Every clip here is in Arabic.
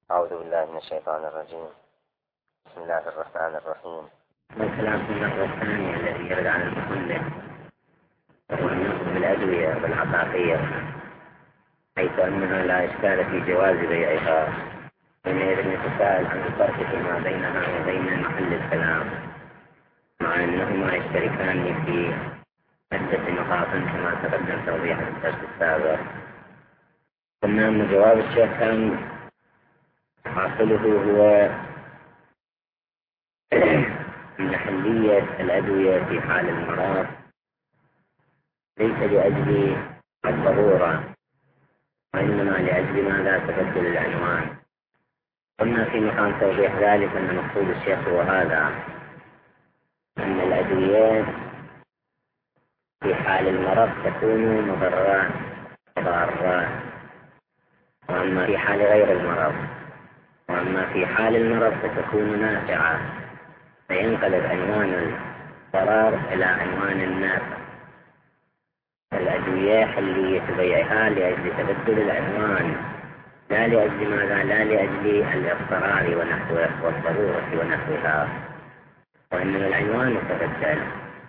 أعوذ بالله من الشيطان الرجيم. بسم الله الرحمن الرحيم. والكلام في النقطة الثانية الذي يرد عن المصنف وهو النقد بالأدوية والعقاقير، حيث أنها لا إشكال في جواز بيعها، حينئذ يتساءل عن الفرق فيما بينها وبين محل الكلام، مع أنهما يشتركان في عدة نقاط كما تقدم توضيح الدرس السابق. قلنا أن جواب الشيخ كان حاصله هو محلية الأدوية في حال المرض ليس لأجل الضرورة، وإنما لأجل ما لا تبدل العنوان. قلنا في مقام توضيح ذلك أن مقصود الشيخ هو هذا، أن الأدوية في حال المرض تكون مضرة ضارة، وأما في حال غير المرض، وأما في حال المرض فتكون نافعة، فينقلب عنوان الضرر إلى عنوان النافع. الأدوية حلية بيعها لأجل تبدل العنوان، لا لأجل ماذا؟ لا لأجل الاضطرار ونحوه والضرورة ونحوها، وإنما العنوان يتبدل.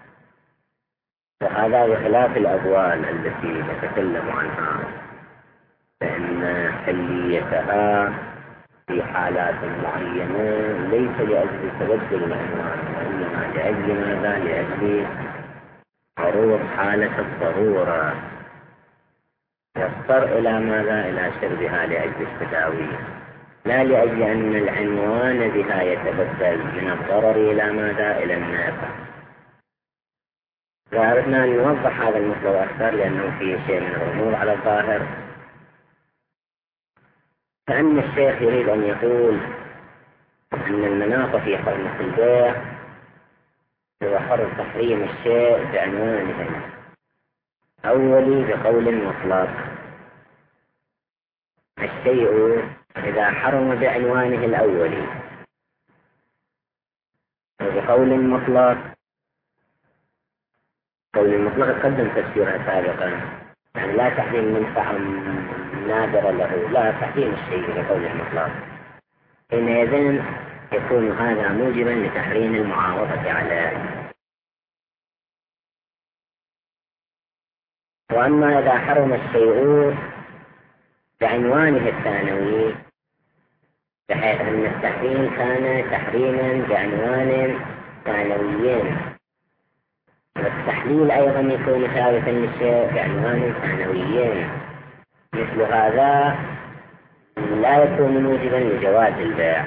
وهذا بخلاف الأبوال التي نتكلم عنها، فإن حليتها في حالات معينة ليس لأجل تبدل العنوان، وإنما لأجل ماذا؟ لأجل عروض حالة الضرورة، يضطر إلى ماذا؟ إلى شربها لأجل التداوي، لا لأجل أن العنوان بها يتبدل من الضرر إلى ماذا؟ إلى النافع. وأردنا أن نوضح هذا المطلب أكثر لأنه فيه شيء من الغموض على الظاهر. فأن الشيخ يريد أن يقول أن المناط في حرمة البيع هو حرم تحريم الشيء بعنوانه أولي بقول مطلق. الشيء إذا حرم بعنوانه الأولي وبقول مطلق، قول المطلق قدم تفسيرها سابقا، يعني لا تحريم منفعة نادرة له، لا تحريم الشيء بقول المطلق، حينئذ يكون هذا موجبا لتحريم المعاوضة عليه. وأما إذا حرم الشيء بعنوانه الثانوي، بحيث أن التحريم كان تحريما بعنوان ثانوي، والتحليل أيضا يكون ثابتا للشيء بعنوان ثانوي، مثل هذا لا يكون موجبا لجواز البيع.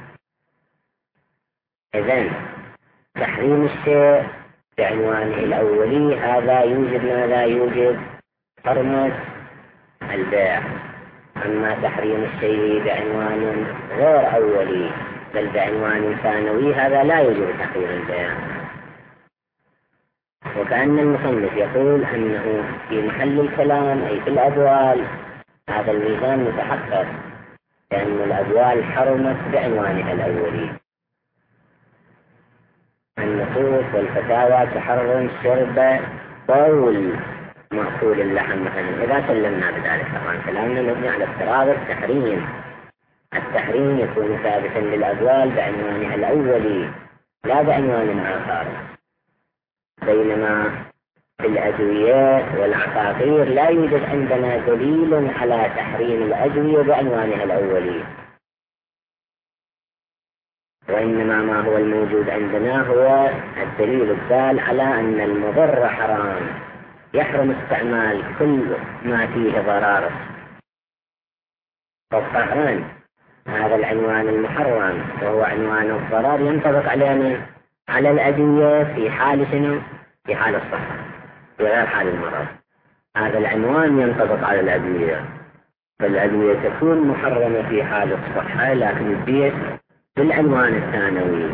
إذن تحريم الشيء بعنوانه الأولي هذا يوجب ماذا؟ يوجب حرمة البيع. أما تحريم الشيء بعنوان غير أولي بل بعنوان ثانوي هذا لا يوجب تحريم البيع. وكأن المصنف يقول أنه في محل الكلام أي في الأبوال هذا الميزان متحقق، لأن الأبوال حرمت بعنوانها الأولي. النصوص والفتاوى تحرم شرب طول مأكول اللحم مثلا، إذا سلمنا بذلك طبعا كلامنا مبني على افتراض التحريم. التحريم يكون ثابتا للأبوال بعنوانها الأولي لا بعنوان آخر، بينما في الأدوية والعقاقير لا يوجد عندنا دليل على تحريم الأدوية بعنوانها الأولي، وإنما ما هو الموجود عندنا هو الدليل الدال على أن المضر حرام، يحرم استعمال كل ما فيه ضرر. فالطهران هذا العنوان المحرم وهو عنوان الضرر ينطبق على الأدوية في حال شنو؟ في حال الصحة، في غير حال المرض. هذا العنوان ينطبق على الأدوية، فالأدوية تكون محرمة في حال الصحة لكن البيت بالعنوان الثانوي.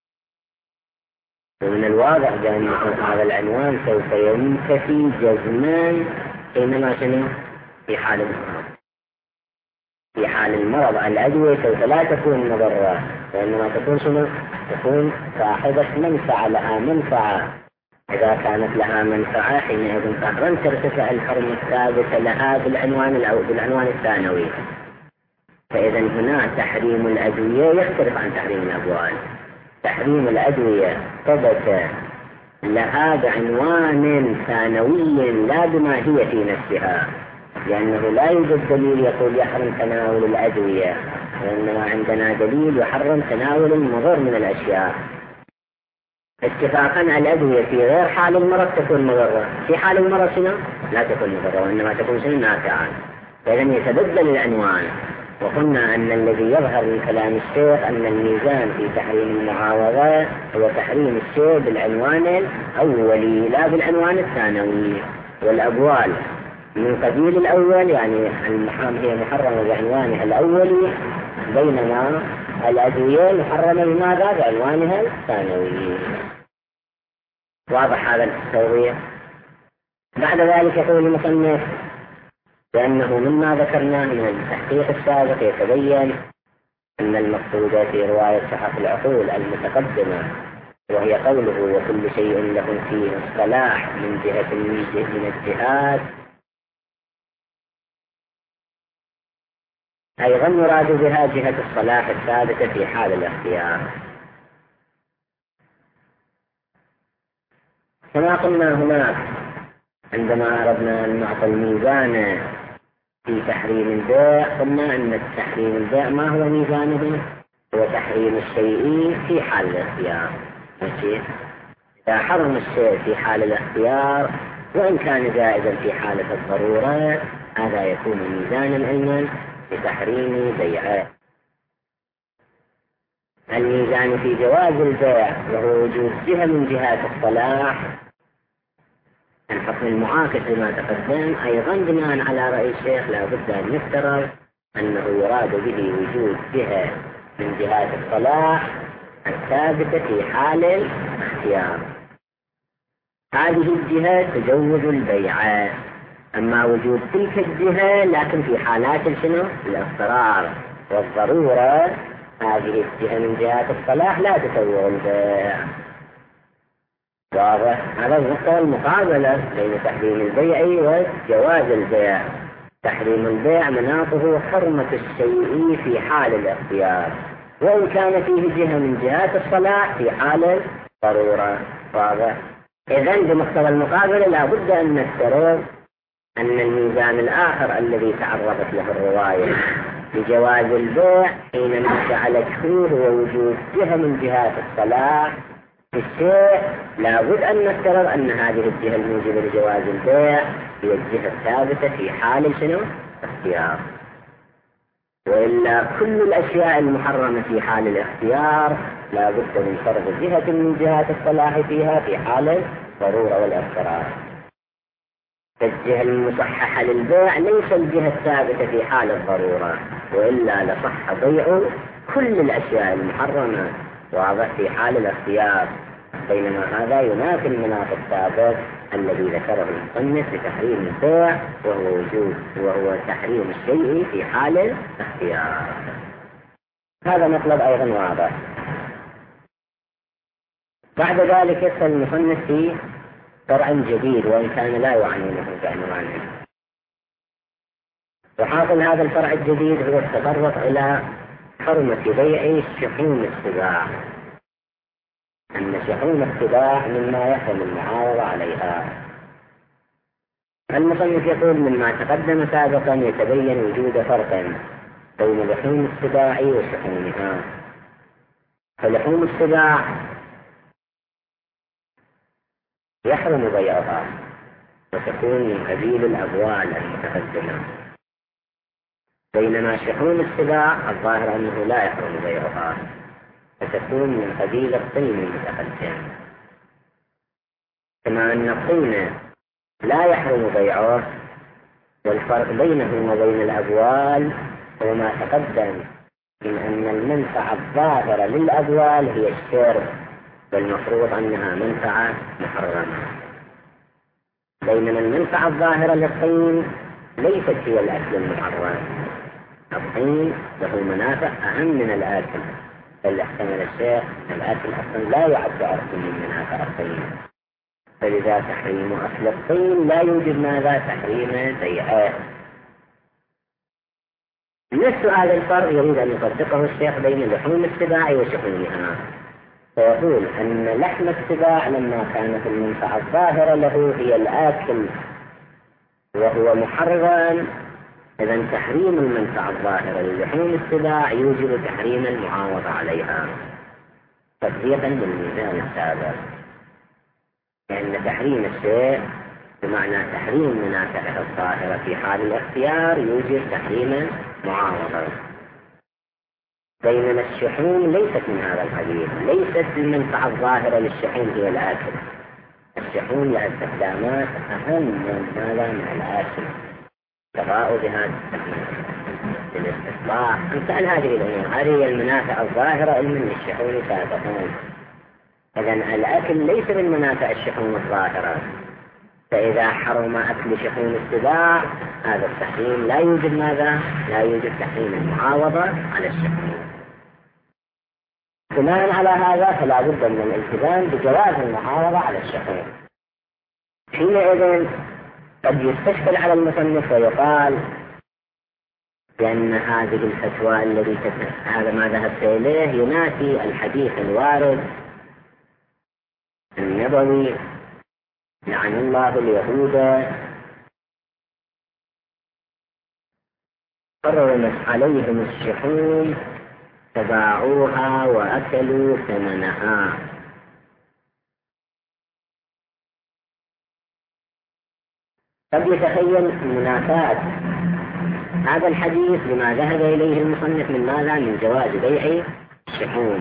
ومن الواضح بأن هذا العنوان سوف ينتفي جزما حينما شنو؟ في حال المرض. في حال المرض الأدوية سوف لا تكون مضرة، وإنما تكون شنو؟ تكون صاحبة منفعة، لها منفعة. إذا كانت لها منفعة حينئذ طهرا ترتفع الحرمة الثابتة لها بالعنوان الثانوي. فإذا هنا تحريم الأدوية يختلف عن تحريم الأبوال. تحريم الأدوية ثبت لها بعنوان ثانوي لا بماهية في نفسها، لأنه لا يوجد دليل يقول يحرم تناول الأدوية، وإنما عندنا دليل يحرم تناول المضر من الأشياء. اتفاقا الأدوية في غير حال المرض تكون مضرة، في حال المرض شنو؟ لا تكون مضرة، وإنما تكون شنو؟ نافعة. فإذا يتبدل العنوان. وقلنا أن الذي يظهر من كلام الشيخ أن الميزان في تحريم المعاوضة هو تحريم الشيء بالعنوان الأولي لا بالعنوان الثانوي، والأبوال من قبيل الأول، يعني هي محرمة بعنوانها الأولي، بينما الأدوية محرمة بماذا؟ بعنوانها الثانوي. واضح هذا التوضيح؟ بعد ذلك يقول المصنف لأنه مما ذكرناه من التحقيق السابق يتبين أن المقصود في رواية صحف العقول المتقدمة وهي قوله وكل شيء له فيه الصلاح من جهة من الجهات، أيضا يراد بها جهة الصلاح الثابتة في حال الاختيار. كما قلنا هناك عندما أردنا أن نعطي الميزان في تحريم البيع، قلنا أن تحريم البيع ما هو ميزانه؟ هو تحريم الشيء في حال الاختيار. إذا حرم الشيء في حال الاختيار وإن كان جائزا في حالة الضرورة، هذا يكون ميزانا أيضا لتحريم بيعه. الميزان في جواز البيع وهو وجود جهة من جهات الصلاح، الحكم المعاكس لما تقدم، أيضا بناء على رأي الشيخ لا بد أن يفترض أنه يراد به وجود جهة من جهات الصلاح الثابتة في حال الاختيار. هذه الجهة تجوز البيع، أما وجود تلك الجهة لكن في حالات شنو؟ الاضطرار والضرورة، هذه الجهة من جهات الصلاح لا تسوغ البيع. واضح؟ هذا المستوى المقابلة بين تحريم البيع وجواز البيع. تحريم البيع مناطه حرمة الشيء في حال الاختيار، وإن كان فيه جهة من جهات الصلاح في حال الضرورة. واضح؟ إذن بمستوى المقابلة لا بد أن نفترض أن الميزان الآخر الذي تعرضت له الرواية لجواز البيع حينما جعلته هو وجود جهة من جهات الصلاح في الشيء، لا بد أن نفترض أن هذه الجهة الموجبة لجواز البيع هي الجهة الثابتة في حال شنو؟ اختيار. وإلا كل الأشياء المحرمة في حال الاختيار لا بد من فرض جهة من جهات الصلاح فيها في حال الضرورة والاضطرار. فالجهة المصححة للبيع ليس الجهة الثابتة في حال الضرورة، وإلا لصح بيع كل الأشياء المحرمة واضح في حال الاختيار، بينما هذا ينافي المناط السابق الذي ذكره المصنف لتحريم البيع وهو تحريم الشيء في حال الاختيار. هذا مطلب أيضا واضح. بعد ذلك يدخل المصنف في فرع جديد وإن كان لا يعنونه بعنوانه. وحاصل هذا الفرع الجديد هو التطرق إلى حرمة بيع شحوم السباع، أن شحوم السباع مما يحرم المعاوضة عليها. المصنف يقول مما تقدم سابقا يتبين وجود فرق بين لحوم السباع وشحومها. فلحوم السباع يحرم بيعها وتكون من قبيل الأبوال المتقدمة، بينما شحوم السباع الظاهر أنه لا يحرم بيعها فتكون من قبيل الطين المتقدم. كما أن الطين لا يحرم بيعه، والفرق بينه وبين الأبوال هو ما تقدم من أن المنفعة الظاهرة للأبوال هي الشرب، والمفروض أنها منفعة محرمة، بينما المنفعة الظاهرة للطين ليست هي الأكل المحرم. الطين له منافع أهم من الأكل، بل احتمل الشيخ الأكل أصلا لا يعد أصلا من منافع الطين، فلذا تحريم أكل الطين لا يوجد ماذا؟ تحريم بيعه. نفس هذا الفرق يريد أن يطبقه الشيخ بين لحوم السباع وشحومها، فيقول أن لحم السباع لما كانت المنفعة الظاهرة له هي الآكل وهو محرم، إذا تحريم المنفعة الظاهرة للحوم السباع يوجب تحريم المعاوضة عليها تطبيقا للميزان السابق، لأن تحريم الشيء بمعنى تحريم منافعه الظاهرة في حال الاختيار يوجب تحريم المعاوضة. بينما الشحوم ليست من هذا القبيل، ليست المنفعة الظاهرة للشحوم هي الآكل، الشحوم لها استخدامات أهم من الآكل، تراء بهذا الإصلاح أمثال هذه الأمور، هذه هي المنافع الظاهرة علما للشحوم سابقا. إذا الأكل ليس من منافع الشحوم الظاهرة، فإذا حرم أكل شحوم السباع هذا التحريم لا يوجد ماذا؟ لا يوجد تحريم المعاوضة على الشحوم. بناء على هذا فلا بد من الالتزام بجواز المعاوضة على الشحوم. حينئذ قد يستشكل على المصنف ويقال لأن هذه الفتوى الذي هذا ما ذهبت إليه ينافي الحديث الوارد النبوي لعن الله اليهود حرمت عليهم الشحوم فباعوها وأكلوا ثمنها. قد يتخيل منافاة هذا الحديث لما ذهب إليه المصنف من ماذا؟ من جواز بيع الشحوم،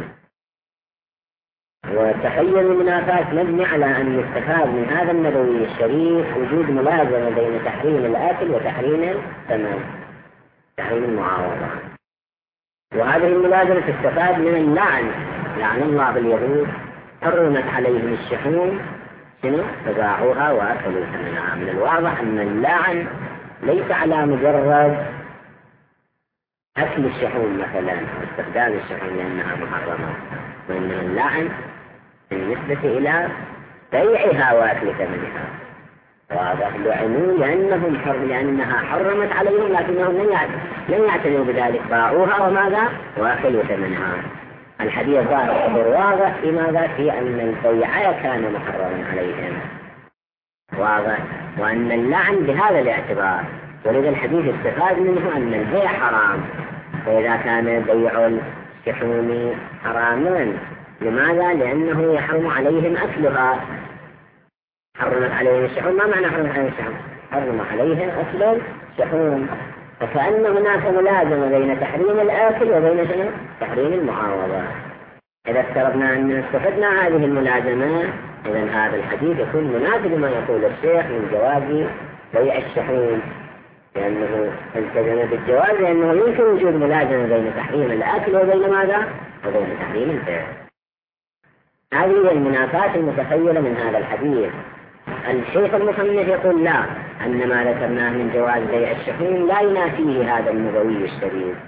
وتخيل المنافاة مبني على أن يستفاد من هذا النبوي الشريف وجود ملازمة بين تحريم الآكل وتحريم الثمن، تحريم المعاوضة، وهذه الملازمة تستفاد من اللعن، لعن الله اليهود حرمت عليهم الشحوم فباعوها وأكلوا ثمنها. من الواضح أن اللعن ليس على مجرد أكل الشحوم مثلا واستخدام الشحوم لأنها محرمة، وإنما اللعن بالنسبة إلى بيعها وأكل ثمنها. واضح لعنوا لأنها حرمت عليهم لكنهم لم يعتنوا بذلك، باعوها وماذا؟ وأكلوا ثمنها. الحديث ظاهر واضح في ماذا؟ في أن البيع كان محرما عليهم، واضح، وأن اللعن بهذا الاعتبار، ولذا الحديث استفاد منه أن البيع حرام. فإذا كان بيع الشحوم حراما لماذا؟ لأنه يحرم عليهم أكلها. حرمت عليهم الشحوم، ما معنى حرمت عليهم الشحوم؟ حرم عليهم أكل الشحوم، فكأن هناك ملازمة بين تحريم الآكل وبين تحريم المعاوضة. إذا افترضنا أن استفدنا هذه الملازمة إذا هذا الحديث يكون مناسب لما يقول الشيخ من جواز بيع الشحوم، لأنه التزم بالجواز لأنه يمكن وجود ملازمة بين تحريم الأكل وبين ماذا؟ وبين تحريم البيع. هذه هي المنافاة المتخيلة من هذا الحديث. الشيخ المصنف يقول لا، أن ما ذكرناه من جواز بيع الشحوم لا ينافيه هذا النبوي الشريف.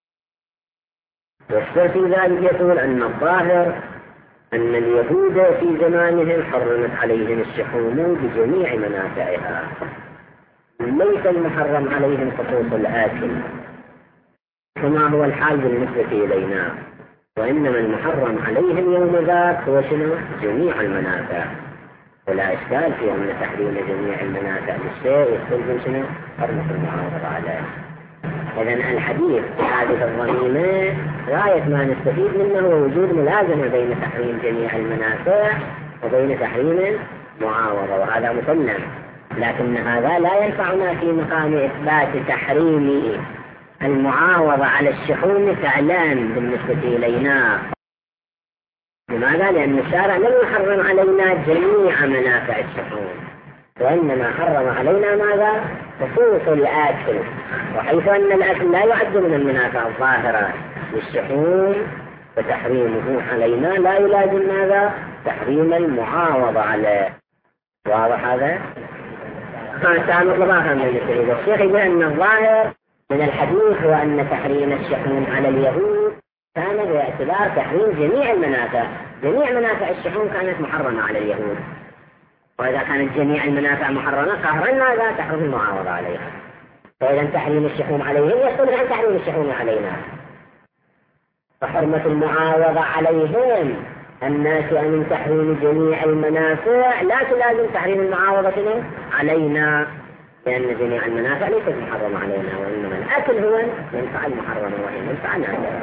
والسر في ذلك يقول أن الظاهر أن اليهود في زمانهم حرمت عليهم الشحوم بجميع منافعها، ليس المحرم عليهم خصوص الآكل كما هو الحال بالنسبة إلينا، وإنما المحرم عليهم يوم ذاك هو شنو؟ جميع المنافع. ولا إشكال في أن تحريم جميع المنافع للشيء يستلزم شنو؟ حرمة المعاوضة عليه. إذن الحديث في هذه الضميمة غاية ما نستفيد منه هو وجود ملازمة بين تحريم جميع المنافع وبين تحريم المعاوضة، وهذا مسلم، لكن هذا لا ينفعنا في مقام إثبات تحريم المعاوضة على الشحوم فعلا بالنسبة إلينا. لماذا؟ لأن الشارع لم يحرم علينا جميع منافع الشحوم، وإنما حرم علينا ماذا؟ خصوص الآكل، وحيث أن الأكل لا يعد من المنافع الظاهرة للشحوم فتحريمه علينا لا يلازم ماذا؟ تحريم المعاوضة عليه. واضح هذا؟ كان مطلب آخر من الشيخ. الشيخ يقول أن الظاهر من الحديث هو أن تحريم الشحوم على اليهود كان باعتبار تحريم جميع المنافع. جميع منافع الشحوم كانت محرمة على اليهود، وإذا كانت جميع المنافع محرمة قهرا ماذا؟ تحرم المعاوضة عليها. فإذا تحريم الشحوم عليهم يختلف عن تحريم الشحوم علينا. فحرمة المعاوضة عليهم الناشئة من تحريم جميع المنافع لا تلازم تحريم المعاوضة علينا، لأن جميع المنافع ليست محرمة علينا، وإنما الأكل هو ينفع المحرم وإن ينفع النافع.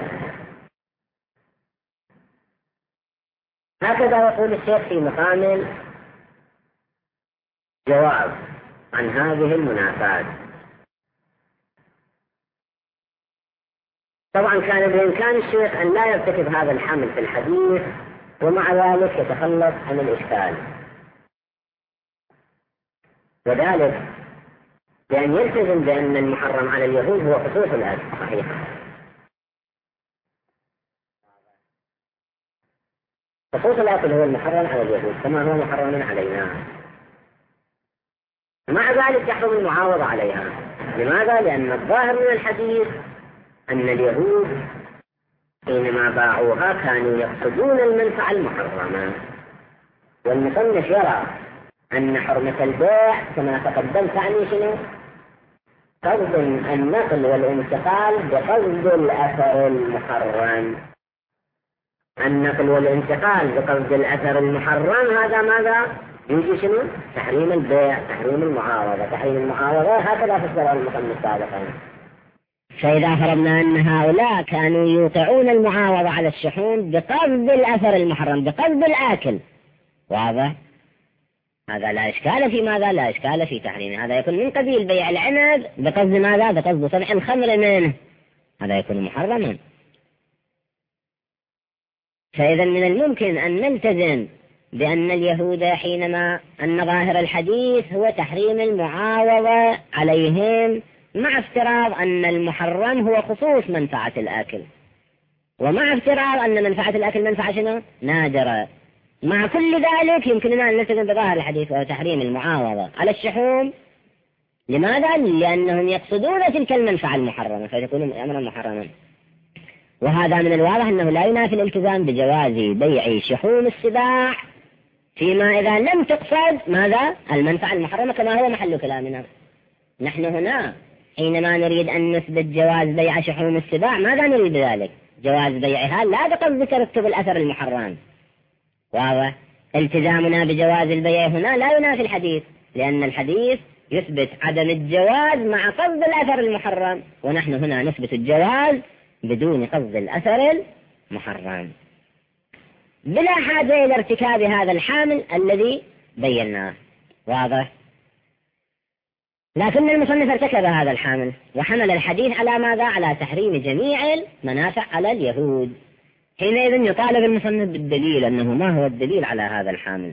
هكذا يقول الشيخ في مقام جواب عن هذه المنافات. طبعا كان بإمكان الشيخ أن لا يرتكب هذا الحمل في الحديث ومع ذلك يتخلص عن الإشكال، وذلك لأن يلتزم بأن المحرم على اليهود هو خصوص الأكل. صحيح، خصوص الأكل هو المحرم على اليهود كما هو محرم علينا، مع ذلك يحرم المعاوضة عليها. لماذا؟ لأن الظاهر من الحديث أن اليهود حينما باعوها كانوا يقصدون المنفعة المحرمة، والمصنف يرى أن حرمة البيع كما تقدم تعني شنو؟ قصد النقل والانتقال بقصد الأثر المحرم. النقل والانتقال بقصد الأثر المحرم هذا ماذا؟ يجي شنو؟ تحريم البيع، تحريم المعاوضة. تحريم المعاوضة هكذا فسر المصنف سابقا. فإذا فرضنا أن هؤلاء كانوا يوقعون المعاوضة على الشحوم بقصد الأثر المحرم، بقصد الآكل، واضح؟ هذا لا إشكال في ماذا؟ لا إشكال في تحريمه. هذا يكون من قبيل بيع العنب بقصد ماذا؟ بقصد صنع الخمر منه، هذا يكون محرما. فإذا من الممكن أن نلتزم بأن اليهود حينما أن ظاهر الحديث هو تحريم المعاوضة عليهم، مع افتراض أن المحرم هو خصوص منفعة الآكل، ومع افتراض أن منفعة الآكل منفعة شنو؟ نادرة. مع كل ذلك يمكننا أن نلتزم بظاهر الحديث وهو تحريم المعاوضة على الشحوم. لماذا؟ لأنهم يقصدون تلك المنفعة المحرمة فيكون أمرا محرما. وهذا من الواضح أنه لا ينافي الالتزام بجواز بيع شحوم السباع فيما إذا لم تقصد ماذا؟ المنفعة المحرمة كما هو محل كلامنا. نحن هنا حينما نريد أن نثبت جواز بيع شحوم السباع ماذا نريد بذلك؟ جواز بيعها لا بقصد ترتب الأثر المحرم. واضح؟ التزامنا بجواز البيع هنا لا ينافي الحديث، لأن الحديث يثبت عدم الجواز مع قصد الأثر المحرم، ونحن هنا نثبت الجواز بدون قصد الأثر المحرم بلا حاجة إلى ارتكاب هذا الحامل الذي بيناه. واضح؟ لكن المصنف ارتكب هذا الحامل وحمل الحديث على ماذا؟ على تحريم جميع المنافع على اليهود. حينئذ يطالب المصنف بالدليل، أنه ما هو الدليل على هذا الحامل؟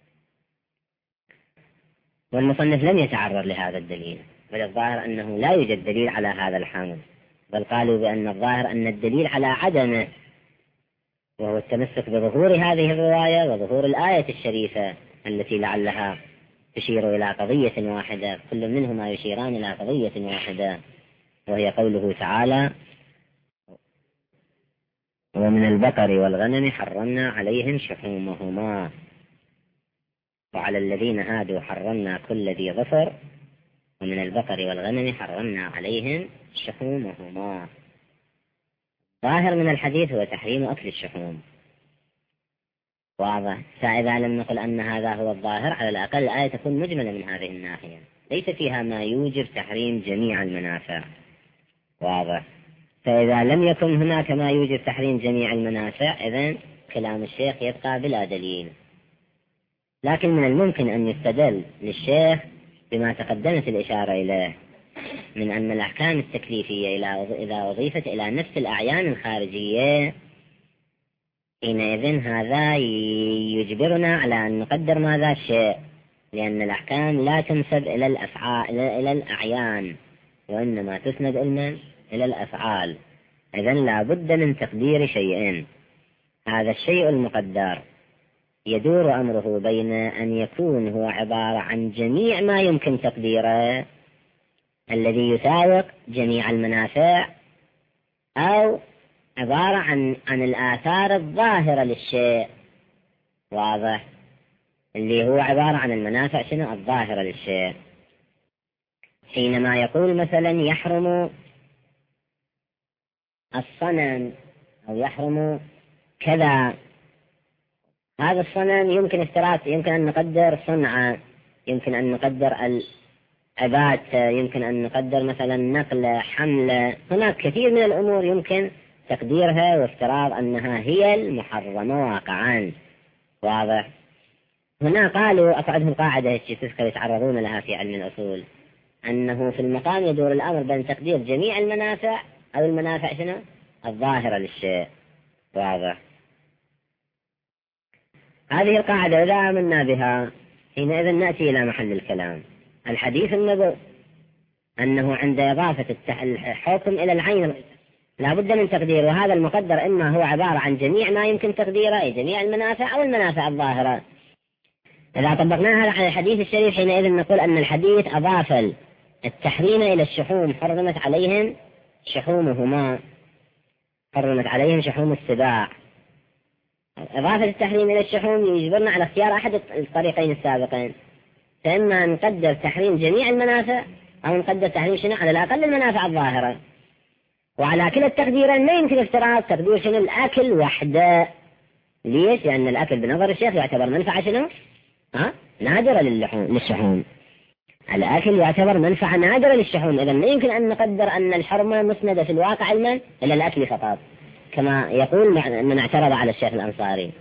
والمصنف لم يتعرض لهذا الدليل، بل الظاهر أنه لا يوجد دليل على هذا الحامل، بل قالوا بأن الظاهر أن الدليل على عدمه، وهو التمسك بظهور هذه الرواية وظهور الآية الشريفة التي لعلها تشير إلى قضية واحدة، كل منهما يشيران إلى قضية واحدة، وهي قوله تعالى: ومن البقر والغنم حرمنا عليهم شحومهما وعلى الذين هادوا حرمنا كل ذي ظفر ومن البقر والغنم حرمنا عليهم شحومهما. ظاهر من الحديث هو تحريم أكل الشحوم. واضح؟ فإذا لم نقل أن هذا هو الظاهر، على الأقل الآية تكون مجملة من هذه الناحية، ليس فيها ما يوجب تحريم جميع المنافع. واضح؟ فإذا لم يكن هناك ما يوجب تحريم جميع المنافع، إذن كلام الشيخ يبقى بلا دليل. لكن من الممكن أن يستدل للشيخ بما تقدمت الإشارة إليه من أن الأحكام التكليفية إذا أضيفت إلى نفس الأعيان الخارجية، حينئذ هذا يجبرنا على أن نقدر ماذا الشيء، لأن الأحكام لا تنسب إلى الأفعال إلى الأعيان، وإنما تسند إلى الأفعال. إذن لا بد من تقدير شيئين. هذا الشيء المقدر يدور أمره بين أن يكون هو عبارة عن جميع ما يمكن تقديره الذي يساوق جميع المنافع، أو عبارة عن الآثار الظاهرة للشيء. واضح؟ اللي هو عبارة عن المنافع شنو؟ الظاهرة للشيء. حينما يقول مثلا يحرم الصنم أو يحرم كذا، هذا الصنم يمكن افتراض، يمكن أن نقدر صنعة، يمكن أن نقدر الأبات، يمكن أن نقدر مثلا نقل حمل، هناك كثير من الأمور يمكن تقديرها وافتراض أنها هي المحرمة واقعا. واضح؟ هنا قالوا أقعدهم قاعدة تذكر يتعرضون لها في علم الأصول، أنه في المقام يدور الأمر بين تقدير جميع المنافع أو المنافع شنو؟ الظاهرة للشيء. واضح؟ هذه القاعدة إذا آمنا بها حينئذ نأتي إلى محل الكلام. الحديث النبوي أنه عند إضافة الحكم إلى العين لا بد من تقدير، وهذا المقدر إما هو عبارة عن جميع ما يمكن تقديره أي جميع المنافع أو المنافع الظاهرة. إذا طبقناها على الحديث الشريف حينئذ نقول أن الحديث أضاف التحريم إلى الشحوم، حرمت عليهم شحومهما، حرمت عليهم شحوم السباع. إضافة التحريم إلى الشحوم يجبرنا على اختيار أحد الطريقين السابقين، فإما نقدر تحريم جميع المنافع أو نقدر تحريم شنو على الأقل المنافع الظاهرة. وعلى كلا التقديرين ما يمكن افتراض تقدير شنو الأكل وحده. ليش؟ لأن الأكل بنظر الشيخ يعتبر منفعة شنو؟ نادرة للشحوم. الأكل يعتبر منفعة نادرة للشحوم، إذا لا يمكن أن نقدر أن الحرمة مسندة في الواقع إلى الأكل فقط، كما يقول من اعترض على الشيخ الأنصاري.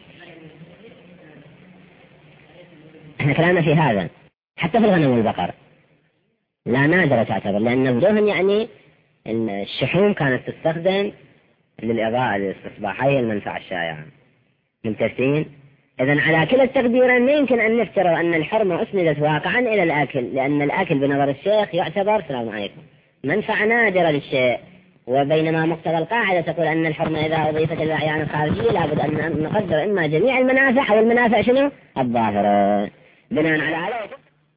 احنا كلامنا في هذا حتى في الغنم والبقر لا نادرة تعتبر، لأن الدهن يعني الشحوم كانت تستخدم للإضاءة للإصباح، هي المنفعة الشائعة من ترتين. إذن على كلا التقديرين ما يمكن أن نفترض أن الحرمة أسندت واقعا إلى الأكل، لأن الأكل بنظر الشيخ يعتبر سلام عليكم منفعة نادرة للشيء، وبينما مقتضى القاعدة تقول أن الحرمة إذا أضيفت الأعيان الخارجية لابد أن نقدر إما جميع المنافع أو المنافع شنو؟ الظاهرة. بناء على هذا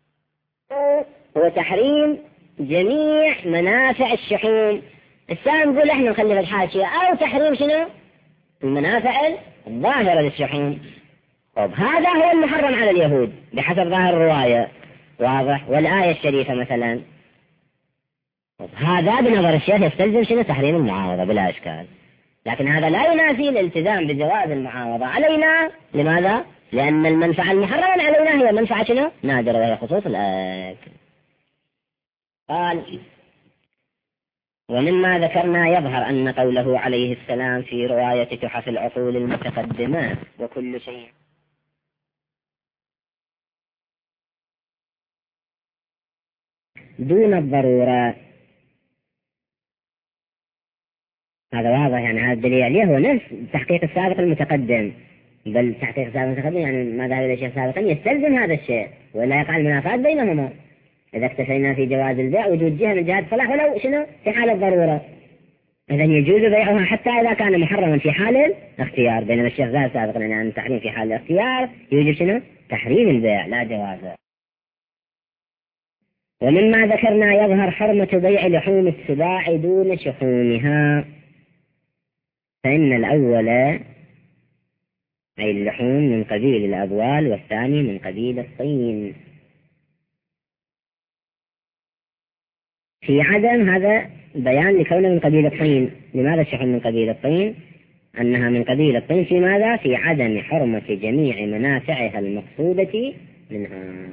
هو تحريم جميع منافع الشحوم. السلام نقول احنا نخلي في الحاشية أو تحريم شنو؟ المنافع الظاهرة للشحوم. طب هذا هو المحرم على اليهود بحسب ظاهر الرواية. واضح؟ والآية الشريفة مثلا هذا بنظر الشيخ يستلزم شنو؟ تحريم المعاوضة بلا إشكال، لكن هذا لا ينافي الالتزام بجواز المعاوضة علينا. لماذا؟ لأن المنفعة المحرمة علينا هي منفعة شنو؟ نادرة، وهي خصوص الأكل. قال ومما ذكرنا يظهر أن قوله عليه السلام في رواية تحف العقول المتقدمة وكل شيء دون الضرورة، هذا واضح. يعني هذا الدليل عليه هو نفس التحقيق السابق المتقدم، بل التحقيق السابق المتقدم يعني ما ذهب إلى شيء سابقا يستلزم هذا الشيء ولا يقع المنافات بينهما. إذا اكتفينا في جواز البيع وجود جهة من جهات الصلاح ولو شنو في حال الضرورة، إذا يجوز بيعها حتى إذا كان محرما في حال الاختيار، بينما الشيخ ذا سابقا يعني التحريم في حال الاختيار يوجب شنو؟ تحريم البيع لا جوازه. ومما ذكرنا يظهر حرمة بيع لحوم السباع دون شحومها، فإن الأول أي اللحوم من قبيل الأبوال والثاني من قبيل الطين. في عدم هذا بيان لكونه من قبيل الطين. لماذا الشحوم من قبيل الطين؟ أنها من قبيل الطين في ماذا؟ في عدم حرمة جميع منافعها المقصودة منها،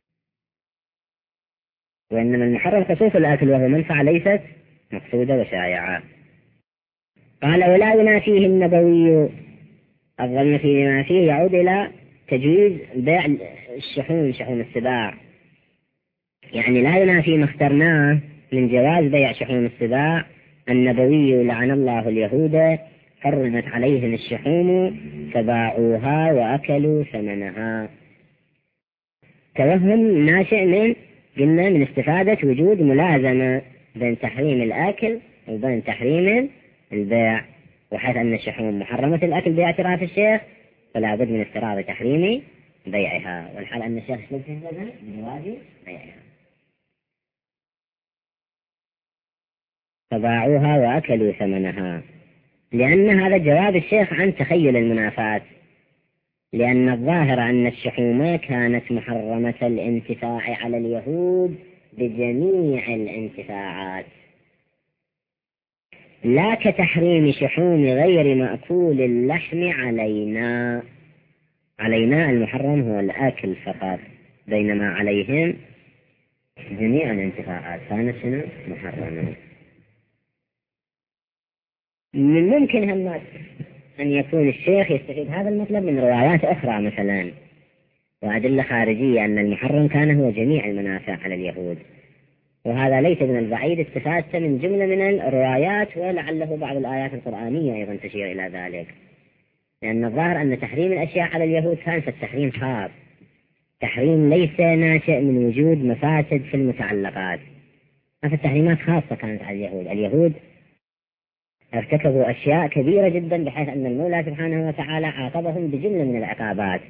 وإنما المحرم خصوص الأكل وهو منفعة ليست مقصودة وشائعة. قال ولا ينافيه النبوي، الظن فيما فيه يعود إلى تجويز بيع الشحوم شحوم السباع، يعني لا ينافي ما اخترناه من جواز بيع شحوم السباع. النبوي لعن الله اليهود حرمت عليهم الشحوم فباعوها وأكلوا ثمنها. توهم ناشئ من قلنا من استفادة وجود ملازمة بين تحريم الأكل وبين تحريم البيع، وحيث أن الشحوم محرمة الأكل باعتراف الشيخ فلا بد من افتراض تحريم بيعها، والحال أن الشيخ بجواز بيعها. فباعوها وأكلوا ثمنها، لأن هذا جواب الشيخ عن تخيل المنافات، لأن الظاهر أن الشحوم كانت محرمة الانتفاع على اليهود بجميع الانتفاعات، لا كتحريم شحوم غير مأكول اللحم علينا. علينا المحرم هو الأكل فقط، بينما عليهم جميع الانتفاعات كانت شنو؟ محرمة. من ممكن هم أن يكون الشيخ يستفيد هذا المطلب من روايات أخرى مثلا وأدلة خارجية أن المحرم كان هو جميع المنافع على اليهود، وهذا ليس من البعيد استفادته من جملة من الروايات، ولعله بعض الآيات القرآنية أيضا تشير إلى ذلك، لأن الظاهر أن تحريم الأشياء على اليهود كان في التحريم خاص، تحريم ليس ناشئ من وجود مفاسد في المتعلقات، ففي التحريمات خاصة كانت على اليهود. اليهود ارتكبوا أشياء كبيرة جدا بحيث أن المولى سبحانه وتعالى عاقبهم بجملة من العقوبات.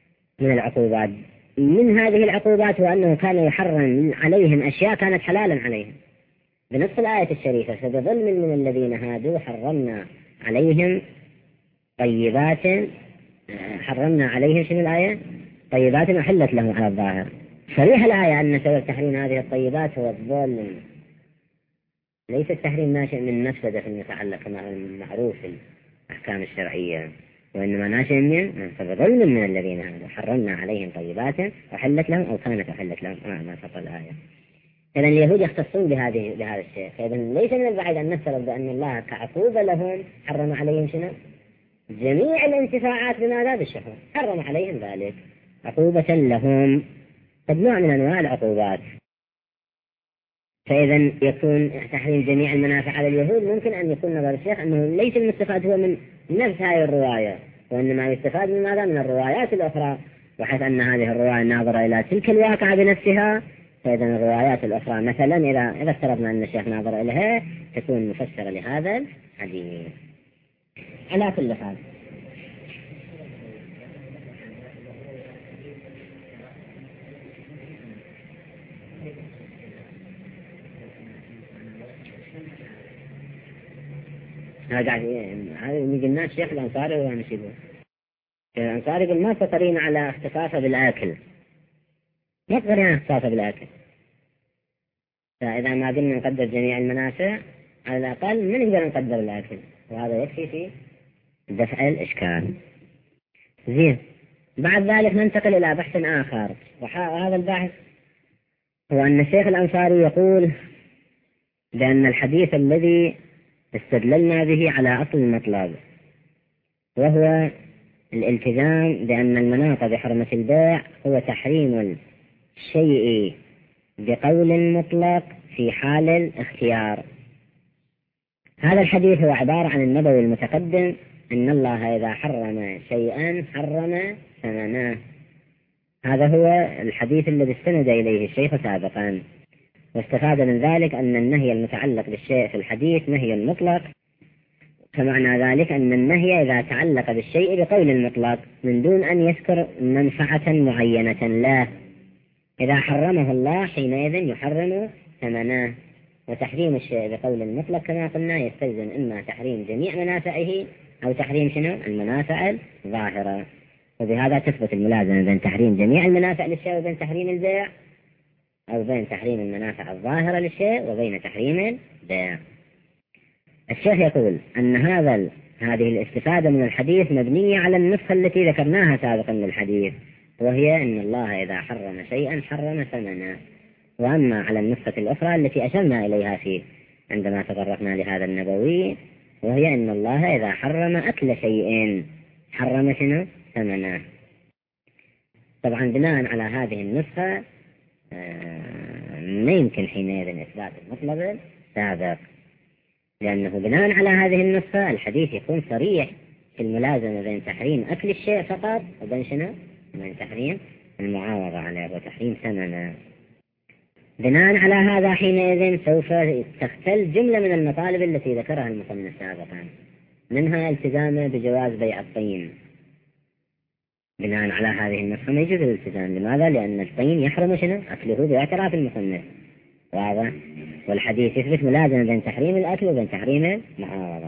من هذه العقوبات هو أنه كان يحرم عليهم أشياء كانت حلالا عليهم بنص الآية الشريفة: فبظلم من الذين هادوا حرمنا عليهم طيبات، حرمنا عليهم شنو الآية؟ طيبات أحلت لهم على الظاهر. صريح الآية أن سبب تحريم هذه الطيبات هو الظلم، ليس التحريم ناشئ من مفسدة في المتعلق كما هو المعروف في الأحكام الشرعية، وإنما ناشئ من فبظلم من الذين هادوا حرمنا عليهم طيبات أحلت لهم أو كانت أحلت لهم ما فصل الآية. إذن اليهود يختصون بهذا الشيء، فإذن ليس من البعيد أن نفترض بأن الله كعقوبة لهم حرم عليهم شنو؟ جميع الانتفاعات بماذا؟ بالشحوم، حرم عليهم ذلك عقوبة لهم، قد نوع من أنواع العقوبات. فإذا يكون تحريم جميع المنافع على اليهود ممكن أن يكون نظر الشيخ أنه ليس المستفاد هو من نفس هذه الرواية، وإنما يستفاد من ماذا؟ من الروايات الأخرى، وحيث أن هذه الرواية ناظرة إلى تلك الواقعة بنفسها، فإذا الروايات الأخرى مثلا إذا افترضنا أن الشيخ ناظر إليها تكون مفسرة لهذا الحديث. على كل حال هذا يجي الناس الشيخ الأنصاري وهو نسيبه. الأنصاري يقول ما تقرين على اختصاصه بالآكل، ما تقرين على اختصاصه بالآكل، فإذا ما قلنا نقدر جميع المنافع على الأقل من نقدر نقدر الآكل، وهذا يكفي في دفع الإشكال. زين، بعد ذلك ننتقل إلى بحث آخر، وهذا البحث هو أن الشيخ الأنصاري يقول بأن الحديث الذي استدللنا به على أصل المطلب وهو الالتزام بأن المناط بحرمة البيع هو تحريم الشيء بقول مطلق في حال الاختيار. هذا الحديث هو عبارة عن النبوي المتقدم أن الله إذا حرم شيئا حرم ثمنه. هذا هو الحديث الذي استند إليه الشيخ سابقا، واستفاد من ذلك أن النهي المتعلق بالشيء في الحديث نهي مطلق، فمعنى ذلك أن النهي إذا تعلق بالشيء بقول المطلق من دون أن يذكر منفعة معينة له، إذا حرمه الله حينئذ يحرم ثمنه. وتحريم الشيء بقول المطلق كما قلنا يستلزم إما تحريم جميع منافعه أو تحريم شنو؟ المنافع الظاهرة، وبهذا تثبت الملازمة بين تحريم جميع المنافع للشيء وبين تحريم البيع، أو بين تحريم المنافع الظاهرة للشيء وبين تحريم البيع. الشيخ يقول أن هذه الاستفادة من الحديث مبنية على النسخة التي ذكرناها سابقا للحديث، وهي أن الله إذا حرم شيئا حرم ثمنه. وأما على النسخة الأخرى التي أشرنا إليها فيه عندما تطرقنا لهذا النبوي، وهي أن الله إذا حرم أكل شيء حرم شنو؟ ثمنه. طبعا بناء على هذه النسخة ما يمكن حينئذ إثبات المطلب السابق، لأنه بناء على هذه النسخة الحديث يكون صريح في الملازمة بين تحريم أكل الشيء فقط وبين شنو؟ بين تحريم المعاوضة عليه وتحريم ثمنه. بناء على هذا حينئذ سوف تختل جملة من المطالب التي ذكرها المصنف سابقا، منها التزامه بجواز بيع الطين. بناء على هذه النسخة ما يجوز الالتزام. لماذا؟ لأن الطين يحرم شنو؟ أكله باعتراف المصنف، واضح؟ والحديث يثبت ملازمة بين تحريم الأكل وبين تحريم المعاوضة.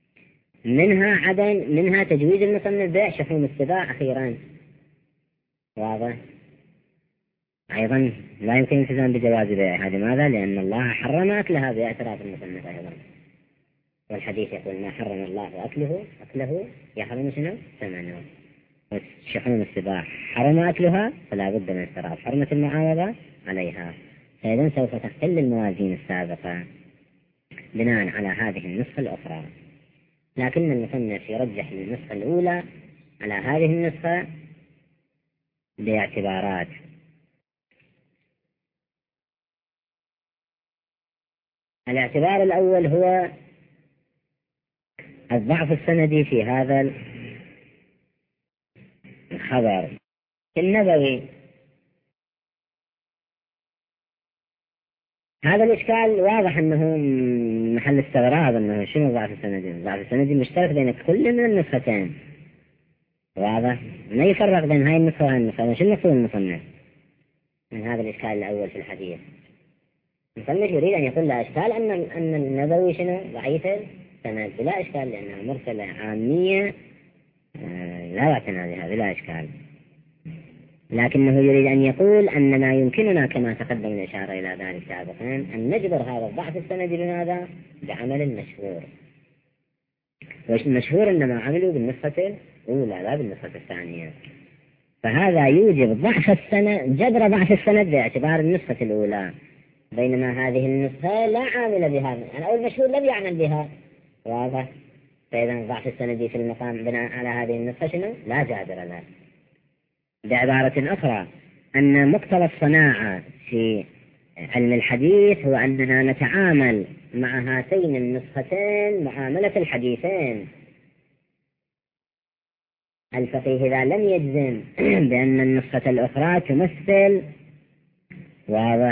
منها تجويز المصنف بيع شحوم السباع أخيرا، واضح؟ أيضا لا يمكن الالتزام بجواز بيعها. لماذا؟ لأن الله حرم أكلها باعتراف المصنف أيضا، والحديث يقول ما حرم الله أكله يحرم شنو؟ ثمنه. شحوم السباع حرم أكلها فلا بد من اعتراف حرمة المعاوضة عليها. فإذا سوف تختل الموازين السابقة بناء على هذه النسخة الأخرى، لكن المصنف يرجح النسخة الأولى على هذه النسخة باعتبارات. الاعتبار الأول هو الضعف السندي في هذا الخبر. النبوي هذا الإشكال واضح أنه محل استغراب، أنه شنو الضعف السندي؟ الضعف السندي مشترك بين كل من النسختين، واضح، ما يفرق بين هاي النسخة وهاي النسخة. شنو مقصود المصنف من هذا الإشكال الأول في الحديث؟ المصنف يريد أن يقول لا إشكال أن النبوي شنو ضعيف السند، بلا إشكال، لأنها مرسلة عامية لا يعتنى بها بلا إشكال. لكنه يريد أن يقول أننا يمكننا كما تقدم الإشارة إلى ذلك سابقا أن نجبر هذا الضعف السندي بماذا؟ بعمل المشهور، والمشهور إنما عملوا بالنسخة الأولى لا بالنسخة الثانية، فهذا يوجب ضعف السند، جبر ضعف السند باعتبار النسخة الأولى، بينما هذه النسخة لا عامل بها، أو المشهور لم يعمل بها، واضح. فإذا الضعف السندي في المقام بناء على هذه النسخة شنو؟ لا جابر له. بعبارة أخرى أن مقتضى الصناعة في علم الحديث هو أننا نتعامل مع هاتين النسختين معاملة الحديثين. الفقيه إذا لم يجزم بأن النسخة الأخرى تمثل، واضح،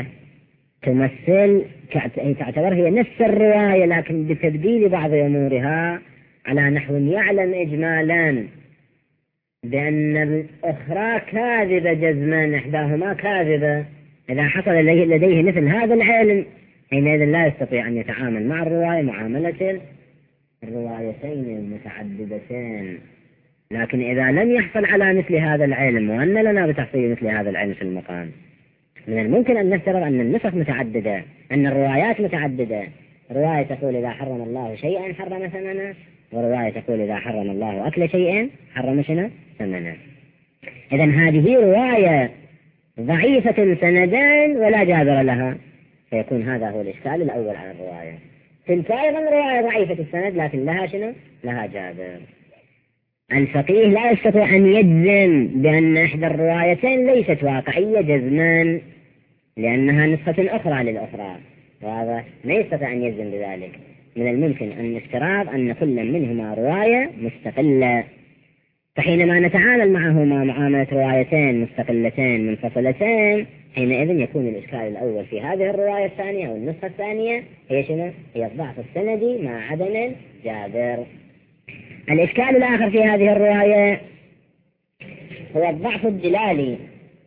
تعتبر هي نفس الرواية لكن بتبديل بعض أمورها على نحو يعلم إجمالا بأن الأخرى كاذبة جزما، إحداهما كاذبة، إذا حصل لديه مثل هذا العلم حينئذ لا يستطيع أن يتعامل مع الرواية معاملة الروايتين المتعددتين. لكن إذا لم يحصل على مثل هذا العلم، وأن لنا بتحصيل مثل هذا العلم في المقام، من الممكن أن نفترض أن النسخ متعددة، أن الروايات متعددة. رواية تقول إذا حرم الله شيئا حرم ثمنه، ورواية تقول إذا حرم الله أكل شيئا حرم شنو؟ ثمنه. إذن هذه رواية ضعيفة سندان ولا جابر لها، فيكون هذا هو الإشكال الأول على الرواية. تلك أيضا رواية ضعيفة السند لكن لها شنو؟ لها جابر. الفقيه لا يستطيع أن يجزم بأن إحدى الروايتين ليست واقعية جزما لأنها نسخة أخرى للأخرى، وهذا ما يستطيع أن يجزم بذلك. من الممكن أن نفترض أن كل منهما رواية مستقلة، فحينما نتعامل معهما معاملة روايتين مستقلتين منفصلتين حينئذ يكون الإشكال الأول في هذه الرواية الثانية أو النسخة الثانية هي شنو؟ هي الضعف السندي مع عدم الجابر. الإشكال الآخر في هذه الرواية هو الضعف الدلالي.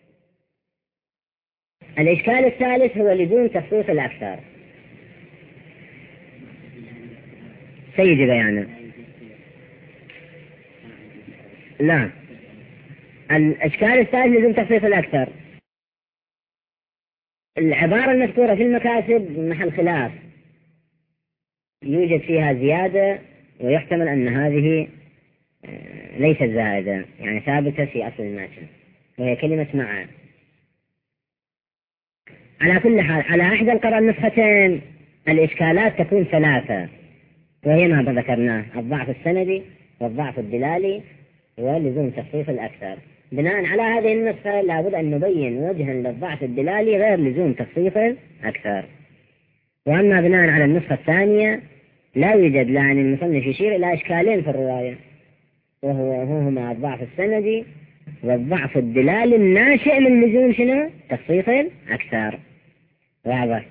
الإشكال الثالث هو لزوم تخصيص الأكثر. سيدي بيانه. لا، الإشكال الثالث لزوم تخصيص الأكثر. العبارة المذكورة في المكاسب محل خلاف، يوجد فيها زيادة ويحتمل أن هذه ليست زائدة، يعني ثابتة في أصل المتن، وهي كلمة مع. على كل حال على إحدى القراء النسختين الإشكالات تكون ثلاثة، وهي ما ذكرناه: الضعف السندي والضعف الدلالي ولزوم تخصيص الأكثر. بناء على هذه النسخة لابد أن نبين وجها للضعف الدلالي غير لزوم تخصيص الأكثر. وأما بناء على النسخة الثانية لا يوجد، لأن المصنف يشير إلى إشكالين في الرواية، وهما الضعف السندي والضعف الدلالي الناشئ من لزوم شنو؟ تخصيص الأكثر. واضح.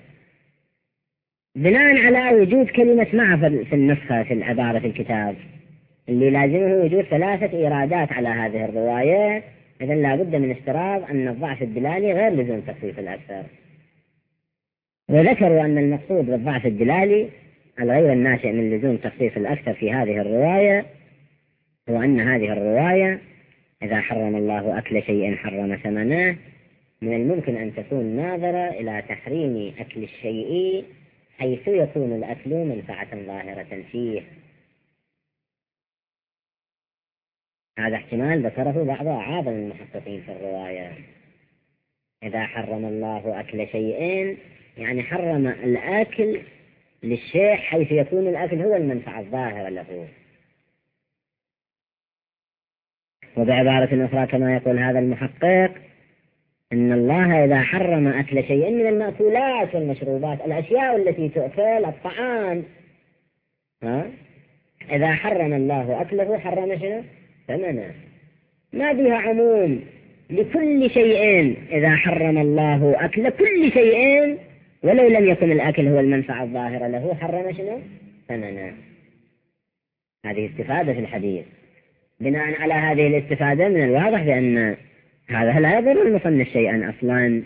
بناء على وجود كلمة مع في النسخة في العبارة في الكتاب اللي لازمه وجود ثلاثة إيرادات على هذه الرواية، إذن لابد من افتراض أن الضعف الدلالي غير لزوم تخصيص الأكثر. وذكروا أن المقصود بالضعف الدلالي الغير الناشئ من لزوم تخصيص الأكثر في هذه الرواية هو أن هذه الرواية إذا حرم الله أكل شيء حرم ثمنه من الممكن أن تكون ناظرة إلى تحريم أكل الشيء حيث يكون الأكل منفعة ظاهرة فيه. هذا احتمال ذكره بعض أعاظم المحققين في الرواية. إذا حرم الله أكل شيء يعني حرم الأكل للشيء حيث يكون الأكل هو المنفعة الظاهرة له. وبعبارة أخرى كما يقول هذا المحقق إن الله إذا حرم أكل شيء من المأكولات والمشروبات، الأشياء التي تؤكل، الطعام، إذا حرم الله أكله حرم شنو؟ ثمنه. ما بها عموم لكل شيء. إذا حرم الله أكل كل شيء ولو لم يكن الأكل هو المنفعة الظاهرة له حرم شنو؟ ثمنه. هذه استفادة في الحديث. بناء على هذه الاستفادة من الواضح بأن هذا لا يضر المصنف شيئا أصلا،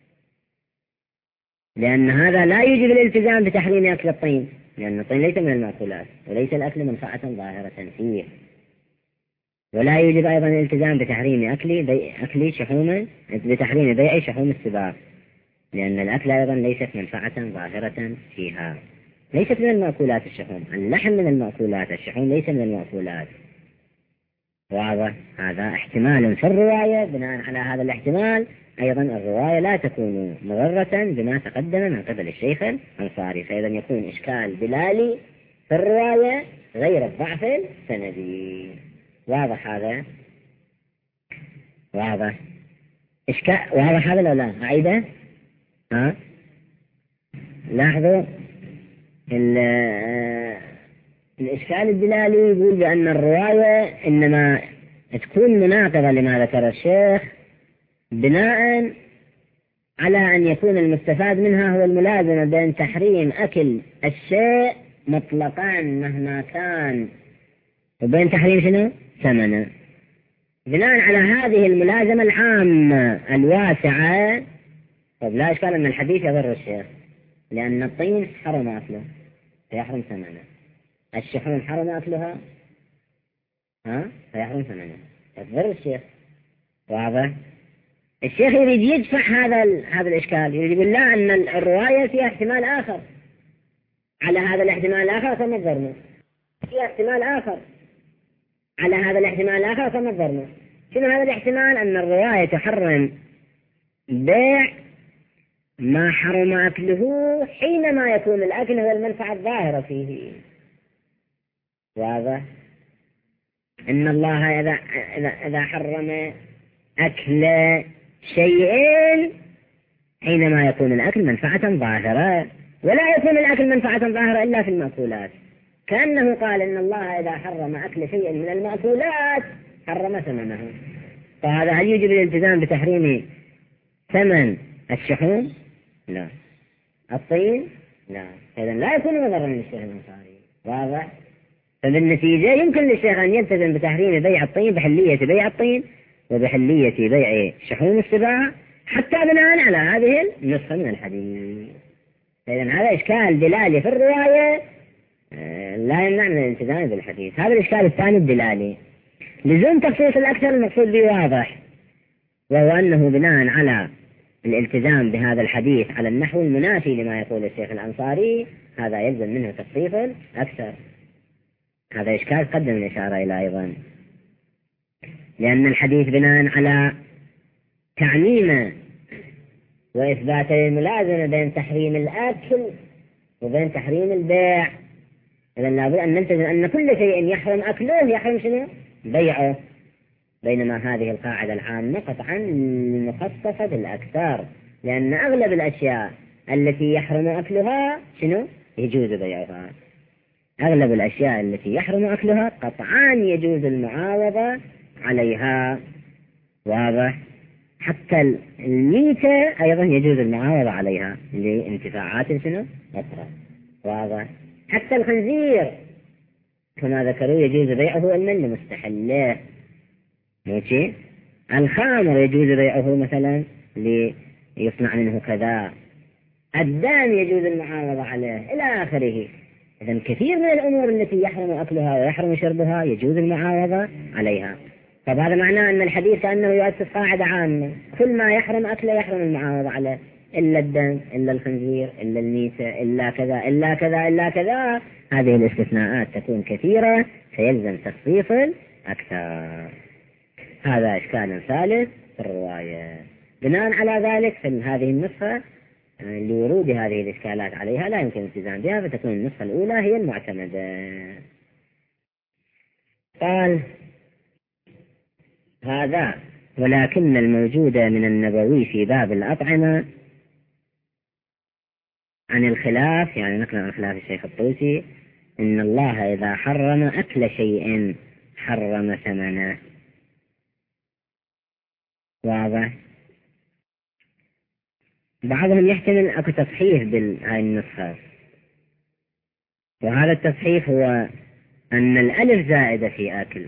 لأن هذا لا يوجب الالتزام بتحريم أكل الطين، لأن الطين ليس من المأكولات وليس الأكل منفعة ظاهرة فيه. ولا يوجب أيضا الالتزام بتحريم أكل شحوم، بتحريم بيع شحوم السباع، لأن الأكل أيضا ليست منفعة ظاهرة فيها. ليست من المأكولات الشحوم، اللحم من المأكولات، الشحوم ليس من المأكولات. واضح؟ هذا احتمال في الرواية. بناء على هذا الاحتمال أيضا الرواية لا تكون مضرة بما تقدم من قبل الشيخ الأنصاري، فإذا يكون إشكال دلالي في الرواية غير الضعف السندي. واضح هذا؟ واضح؟ إشكال واضح هذا ولا لا؟ أعيده؟ لاحظوا الإشكال الدلالي يقول بأن الرواية إنما تكون مناقضة لما ذكر الشيخ بناء على أن يكون المستفاد منها هو الملازمة بين تحريم أكل الشيء مطلقا مهما كان وبين تحريم شنو؟ ثمنه. بناء على هذه الملازمة العامة الواسعة، طب لا إشكال أن الحديث يضر الشيخ، لأن الطين حرم أكله فيحرم ثمنه، الشحوم حرم أكلها فيحرم ثمنه، يضر الشيخ. واضح؟ الشيخ يريد يدفع هذا الإشكال، يريد يقول لا أن الرواية فيها احتمال آخر، على هذا الاحتمال الآخر فنظرنا، فيها احتمال آخر على هذا الاحتمال الآخر فنظرنا. شنو هذا الاحتمال؟ أن الرواية تحرم بيع ما حرم أكله حينما يكون الأكل هو المنفعة الظاهرة فيه. واضح؟ إن الله إذا حرم أكل شيء حينما يكون الأكل منفعة ظاهرة، ولا يكون الأكل منفعة ظاهرة إلا في المأكولات، كأنه قال إن الله إذا حرم أكل شيء من المأكولات حرم ثمنه. فهذا هل يجب الالتزام بتحريم ثمن الشحوم؟ لا. الطين؟ لا. إذا لا يكون مضرا للشيخ الأنصاري. واضح؟ فبالنتيجة يمكن للشيخ أن يلتزم بتحريم بيع الطين بحلية بيع الطين وبحلية بيع شحوم السباع حتى بناء على هذه النسخة من الحديث. إذا هذا إشكال دلالي في الرواية لا يمنع من الالتزام بالحديث. هذا الإشكال الثاني الدلالي. لزوم تخصيص الأكثر المقصود به واضح، وهو أنه بناء على الالتزام بهذا الحديث على النحو المنافي لما يقول الشيخ الأنصاري هذا يلزم منه تخصيص أكثر. هذا إشكال قدم الإشارة إلى أيضا، لأن الحديث بناء على تعميم وإثبات الملازمة بين تحريم الأكل وبين تحريم البيع. إذا لابد أن نلتزم أن كل شيء يحرم أكله يحرم شنو؟ بيعه. بينما هذه القاعدة العامة قطعا مخصصة بالأكثر، لأن أغلب الأشياء التي يحرم أكلها شنو؟ يجوز بيعها. أغلب الأشياء التي يحرم أكلها قطعا يجوز المعاوضة عليها. واضح؟ حتى الميتة أيضا يجوز المعاوضة عليها لانتفاعات شنو؟ أخرى. واضح؟ حتى الخنزير كما ذكروا يجوز بيعه علما لمستحله. ماشي؟ الخمر يجوز بيعه مثلا ليصنع منه كذا، الدم يجوز المعاوضة عليه إلى آخره. إذن كثير من الأمور التي يحرم أكلها ويحرم شربها يجوز المعاوضة عليها. طب هذا معناه أن الحديث كأنه يؤسس قاعدة عامة، كل ما يحرم أكله يحرم المعاوضة عليه، إلا الدم، إلا الخنزير، إلا الميتة، إلا كذا إلا كذا إلا كذا. هذه الاستثناءات تكون كثيرة فيلزم تخصيص أكثر. هذا إشكال ثالث في الرواية. بناء على ذلك في هذه النسخة لورود هذه الإشكالات عليها لا يمكن الالتزام بها، فتكون النسخة الأولى هي المعتمدة. قال هذا ولكن الموجود من النبوي في باب الأطعمة عن الخلاف، يعني نقل عن خلاف الشيخ الطوسي، إن الله إذا حرم أكل شيء حرم ثمنه. واضح؟ بعضهم يحتمل أكو تصحيح بهاي النسخة، وهذا التصحيح هو أن الألف زائدة في أكل.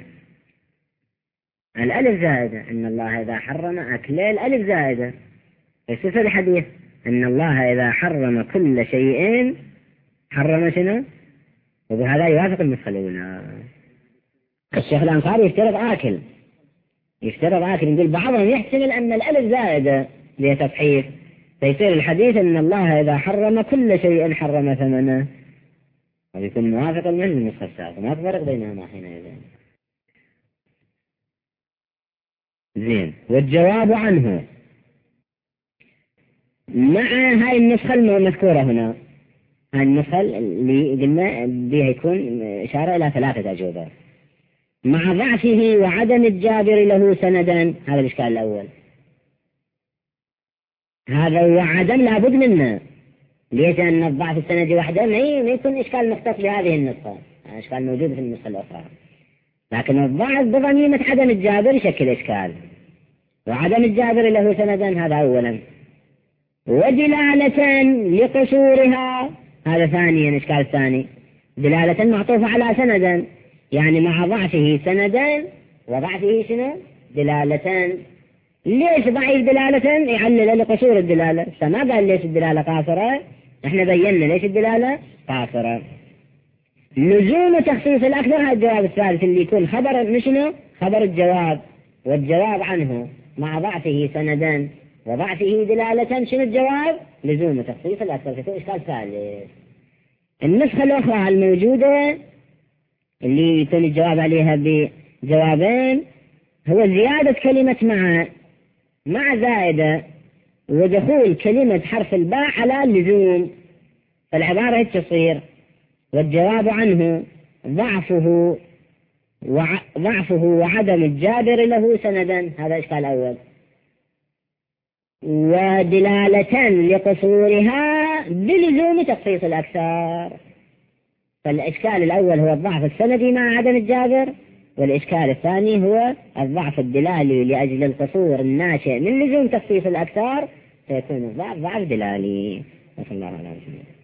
الألف زائدة، إن الله إذا حرم أكل، الألف زائدة. يصف الحديث إن الله إذا حرم كل شيء حرم شنو؟ وبهذا يوافق النسخة الأولى. الشيخ الأنصاري يفترض آكل، يقول بعضهم يحتمل أن الألف زائدة لتصحيح، فيصير الحديث إن الله إذا حرم كل شيء حرم ثمنه، ويكون موافقا من النسخة السابقة، ما تفرق بينهما حينئذ. زين. والجواب عنه مع هاي النسخة المذكورة هنا، هاي النسخة اللي قلنا بها يكون إشارة إلى 3 أجوبة، مع ضعفه وعدم الجابر له سندا. هذا الإشكال الأول، هذا وعدم لابد منه. ليش؟ أن الضعف السندي وحده ما يكون إشكال مختص بهذه النسخة، إشكال موجود في النسخة الأخرى، لكن الضعف بضميمة عدم الجابر يشكل إشكال، وعدم الجابر له سندا هذا أولا، ودلالة لقصورها هذا ثانيا، إشكال ثاني، دلالة معطوفة على سندا، يعني مع ضعفه سندا وضعفه شنو؟ دلالة. ليش ضعيف دلالة؟ يعلل لقصور الدلالة، فما قال ليش الدلالة قاصرة، احنا بينا ليش الدلالة قاصرة. لزوم تخصيص الأكثر هذا الجواب الثالث اللي يكون خبر مشنو؟ خبر الجواب، والجواب عنه مع ضعفه سندا وضعفه دلالة. شنو الجواب؟ لزوم تخصيص الأكثر، فيكون إشكال ثالث. النسخة الأخرى الموجودة اللي يكون الجواب عليها بجوابين هو زيادة كلمة مع زائدة ودخول كلمة حرف الباء على اللزوم، فالعبارة هيك تصير: والجواب عنه ضعفه وعدم الجابر له سندا. هذا إشكال أول. ودلالة لقصورها بلزوم تخصيص الأكثر. فالإشكال الأول هو الضعف السندي مع عدم الجابر، والإشكال الثاني هو الضعف الدلالي لأجل القصور الناشئ من لزوم تخصيص الأكثر، فيكون الضعف ضعف دلالي. وصلى الله عليه وسلم.